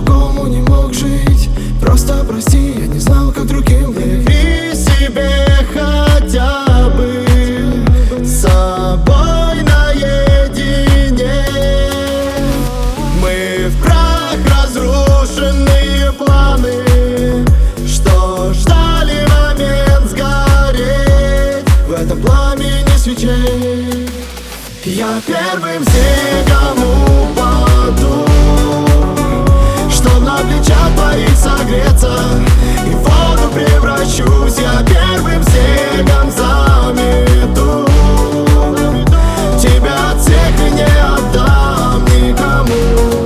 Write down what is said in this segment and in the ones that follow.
по-другому не мог жить. Просто прости, я не знал, как другим быть. И себе хотя бы с собой наедине. Мы в прах разрушенные планы, что ждали момент сгореть в этом пламени свечей. Я первым снегом упаду, чтоб на плечах твоих согреться, и в воду превращусь. Я первым снегом замету тебя от всех и не отдам никому.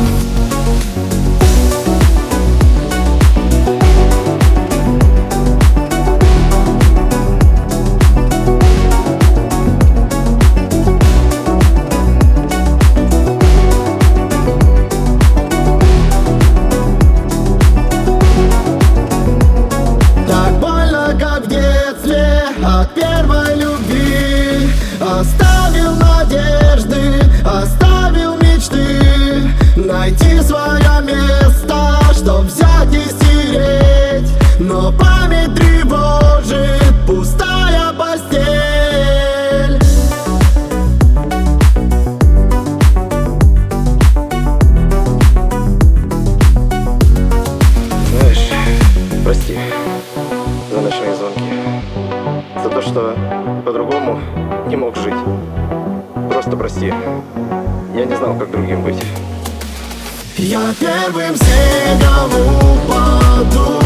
От первой любви оставил надежды, оставил мечты, найти свое место, чтоб взять и стереть. Но память тревожит пустая постель. Знаешь, прости за ночные звонки, за то, что по-другому не мог жить. Просто прости, я не знал, как другим быть. Я первым снегом упаду,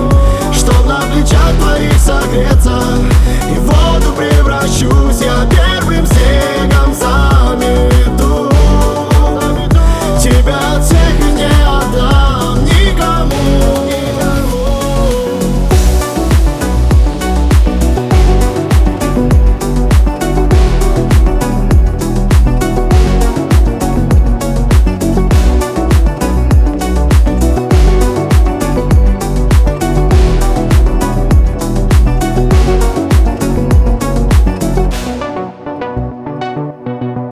чтоб на плечах твоих согреться, и в воду превращусь. Я первым